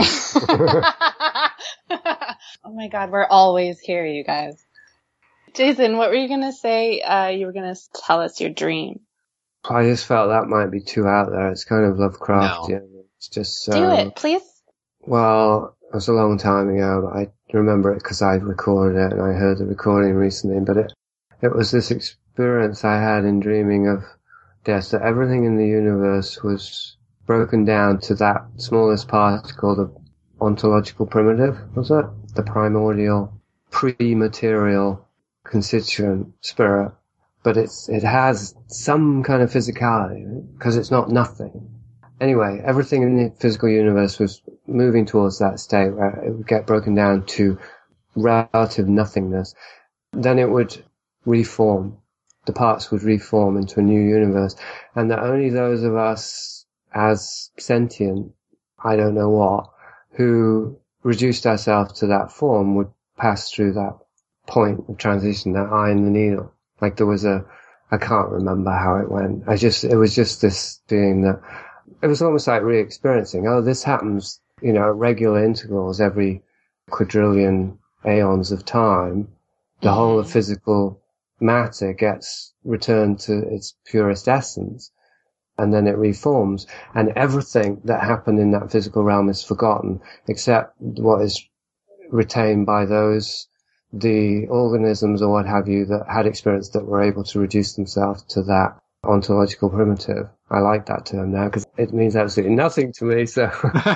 Oh my God, we're always here, you guys. Jason, what were you going to say? You were going to tell us your dream. I just felt that might be too out there. It's kind of Lovecraftian. No. It's just Do it, please. Well, it was a long time ago. I remember it because I recorded it and I heard the recording recently. But it was this experience I had in dreaming of death, that everything in the universe was broken down to that smallest particle, the ontological primitive, was it? The primordial, pre-material constituent spirit. But it has some kind of physicality, because it's not nothing. Anyway, everything in the physical universe was moving towards that state where it would get broken down to relative nothingness. Then it would reform. The parts would reform into a new universe. And that only those of us as sentient, I don't know what, who reduced ourselves to that form would pass through that point of transition, that eye in the needle. Like there was I can't remember how it went. It was just this feeling that it was almost like re-experiencing. Oh, this happens, at regular intervals every quadrillion aeons of time. The whole of physical matter gets returned to its purest essence, and then it reforms. And everything that happened in that physical realm is forgotten, except what is retained by the organisms or what have you that had experience that were able to reduce themselves to that ontological primitive. I like that term now because it means absolutely nothing to me, so.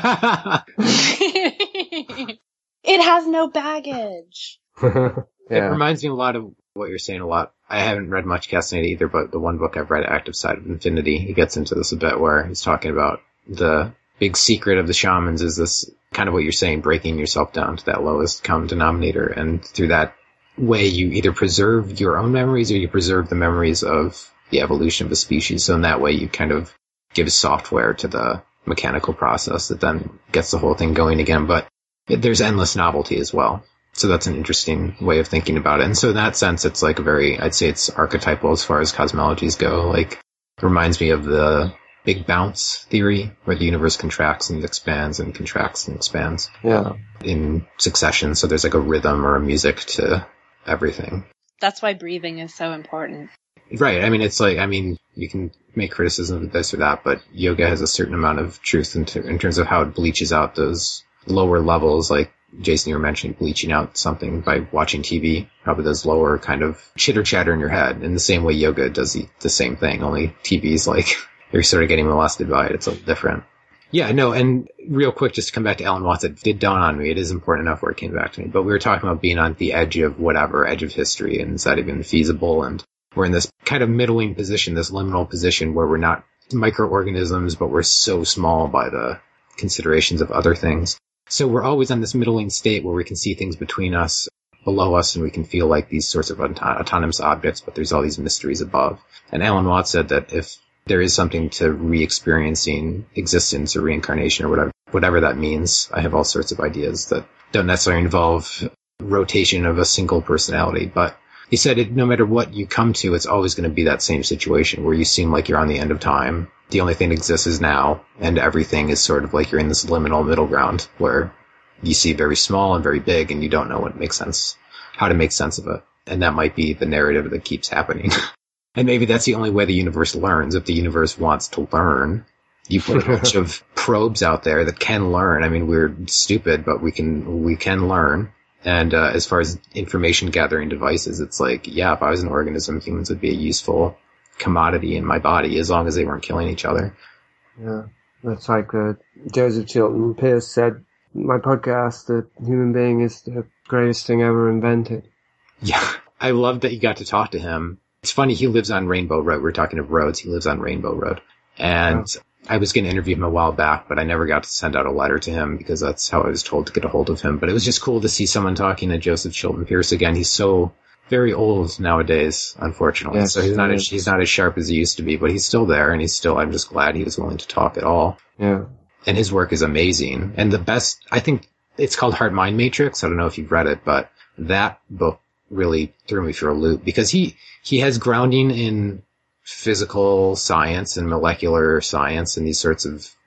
It has no baggage. Yeah. It reminds me a lot of what you're saying a lot. I haven't read much Castaneda either, but the one book I've read, Active Side of Infinity, he gets into this a bit where he's talking about the big secret of the shamans is this kind of what you're saying, breaking yourself down to that lowest common denominator. And through that way, you either preserve your own memories or you preserve the memories of the evolution of a species. So in that way, you kind of give software to the mechanical process that then gets the whole thing going again. But there's endless novelty as well. So that's an interesting way of thinking about it. And so in that sense, it's like I'd say it's archetypal as far as cosmologies go. Like, it reminds me of the Big Bounce theory, where the universe contracts and expands and contracts and expands. Yeah. In succession. So there's like a rhythm or a music to everything. That's why breathing is so important. Right. I mean, you can make criticism of this or that, but yoga has a certain amount of truth in terms of how it bleaches out those lower levels. Like Jason, you were mentioning bleaching out something by watching TV, probably those lower kind of chitter chatter in your head. In the same way yoga does the same thing, only TV's like, you're sort of getting molested by it. It's a little different. Yeah, no, and real quick, just to come back to Alan Watts, it did dawn on me. It is important enough where it came back to me. But we were talking about being on the edge of edge of history, and is that even feasible? And we're in this kind of middling position, this liminal position where we're not microorganisms, but we're so small by the considerations of other things. So we're always on this middling state where we can see things between us, below us, and we can feel like these sorts of autonomous objects, but there's all these mysteries above. And Alan Watts said that if there is something to re-experiencing existence or reincarnation or whatever that means, I have all sorts of ideas that don't necessarily involve rotation of a single personality, but he said no matter what you come to, it's always going to be that same situation where you seem like you're on the end of time. The only thing that exists is now, and everything is sort of like you're in this liminal middle ground where you see very small and very big and you don't know how to make sense of it. And that might be the narrative that keeps happening. And maybe that's the only way the universe learns. If the universe wants to learn, you put a bunch of probes out there that can learn. I mean, we're stupid, but we can learn. And as far as information gathering devices, it's like, yeah, if I was an organism, humans would be a useful commodity in my body as long as they weren't killing each other. Yeah, that's like Joseph Chilton Pearce said, my podcast, the human being is the greatest thing ever invented. Yeah, I love that you got to talk to him. It's funny, he lives on Rainbow Road. We're talking of roads. He lives on Rainbow Road. And I was going to interview him a while back, but I never got to send out a letter to him because that's how I was told to get a hold of him. But it was just cool to see someone talking to Joseph Chilton Pearce again. He's so very old nowadays, unfortunately. Yes, so he's not as sharp as he used to be, but he's still there, and I'm just glad he was willing to talk at all. Yeah. And his work is amazing. And the best, I think it's called Heart Mind Matrix. I don't know if you've read it, but that book really threw me for a loop because he has grounding in physical science and molecular science and these sorts of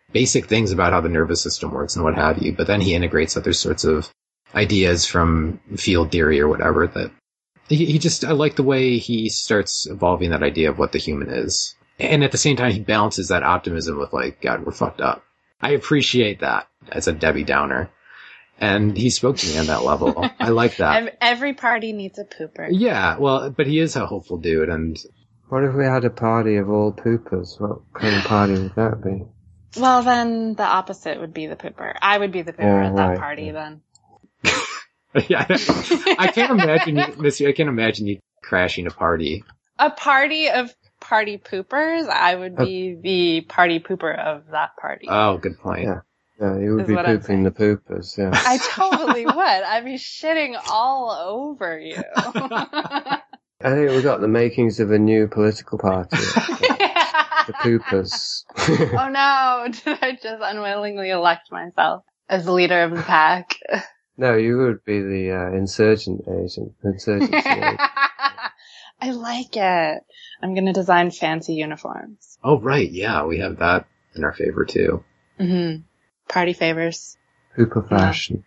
basic things about how the nervous system works and what have you, but then he integrates other sorts of ideas from field theory or whatever that I like the way he starts evolving that idea of what the human is. And at the same time, he balances that optimism with like, God, we're fucked up. I appreciate that as a Debbie Downer. And he spoke to me on that level. I like that. Every party needs a pooper. Yeah, well, but he is a hopeful dude. And what if we had a party of all poopers? What kind of party would that be? Well, then the opposite would be the pooper. I would be the pooper at that party then. Yeah, I can't imagine you crashing a party. A party of party poopers? I would be the party pooper of that party. Oh, good point. Yeah, you would be pooping the poopers, yeah. I totally would. I'd be shitting all over you. I think we got the makings of a new political party. The poopers. Oh no, did I just unwillingly elect myself as the leader of the pack? No, you would be the insurgency agent. I like it. I'm gonna design fancy uniforms. Oh, right, yeah, we have that in our favor too. Mm-hmm. Party favors. Pooper fashion.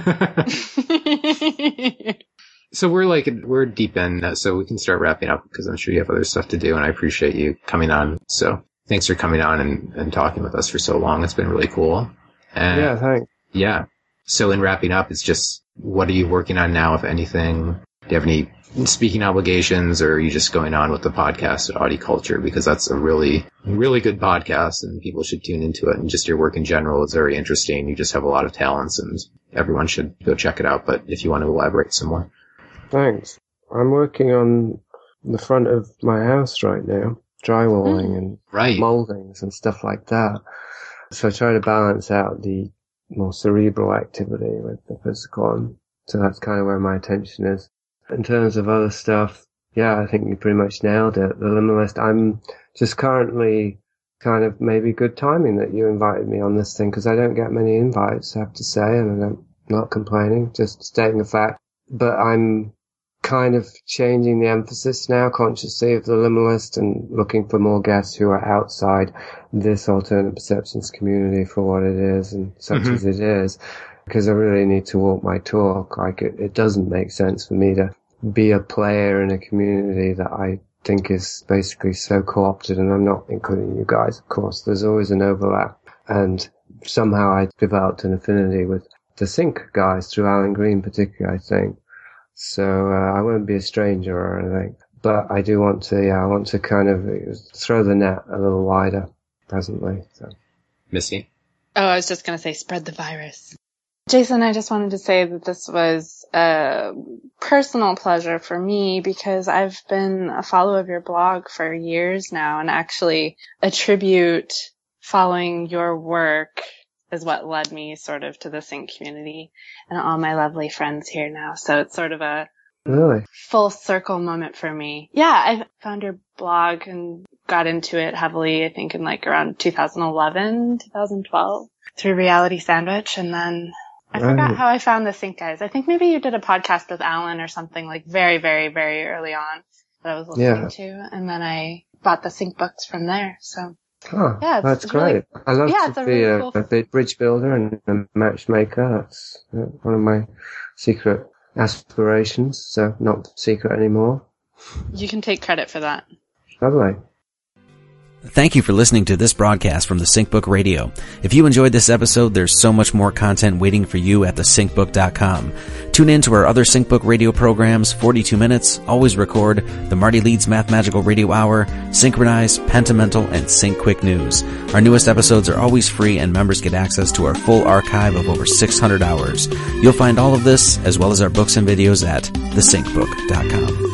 Yeah. So we're deep in, so we can start wrapping up because I'm sure you have other stuff to do, and I appreciate you coming on. So thanks for coming on and talking with us for so long. It's been really cool. And yeah, thanks. Yeah. So in wrapping up, it's just, what are you working on now, if anything? Do you have any speaking obligations, or are you just going on with the podcast at Audiculture? Because that's a really, really good podcast and people should tune into it. And just your work in general is very interesting. You just have a lot of talents and everyone should go check it out. But if you want to elaborate some more. Thanks. I'm working on the front of my house right now, drywalling and moldings and stuff like that. So I try to balance out the more cerebral activity with the physical, and so that's kind of where my attention is. In terms of other stuff, yeah, I think you pretty much nailed it. The Liminalist, I'm just currently kind of maybe good timing that you invited me on this thing, because I don't get many invites, I have to say, and I'm not complaining, just stating the fact. But I'm kind of changing the emphasis now consciously of the Liminalist and looking for more guests who are outside this alternate perceptions community for what it is and such as it is, because I really need to walk my talk. Like it doesn't make sense for me to be a player in a community that I think is basically so co-opted, and I'm not including you guys, of course. There's always an overlap, and somehow I developed an affinity with the Sync guys through Alan Green particularly, I think. So I won't be a stranger or anything, but I do want to kind of throw the net a little wider presently. So. Missy? Oh, I was just going to say spread the virus. Jason, I just wanted to say that this was a personal pleasure for me because I've been a follower of your blog for years now, and actually attribute following your work is what led me sort of to the Sync community and all my lovely friends here now. So it's sort of a full circle moment for me. Yeah, I found your blog and got into it heavily, I think in like around 2011, 2012 through Reality Sandwich. And then I forgot how I found the Sync guys. I think maybe you did a podcast with Alan or something like very, very, very early on that I was listening to. And then I bought the Sync books from there. So. Oh, yeah, that's great. Really, I love to be a bridge builder and a matchmaker. That's one of my secret aspirations, so not secret anymore. You can take credit for that. Lovely. Thank you for listening to this broadcast from the SyncBook Radio. If you enjoyed this episode, there's so much more content waiting for you at thesyncbook.com. Tune in to our other SyncBook Radio programs, 42 Minutes, Always Record, the Marty Leeds Math Magical Radio Hour, Synchronize, Pentamental, and Sync Quick News. Our newest episodes are always free, and members get access to our full archive of over 600 hours. You'll find all of this, as well as our books and videos at thesyncbook.com.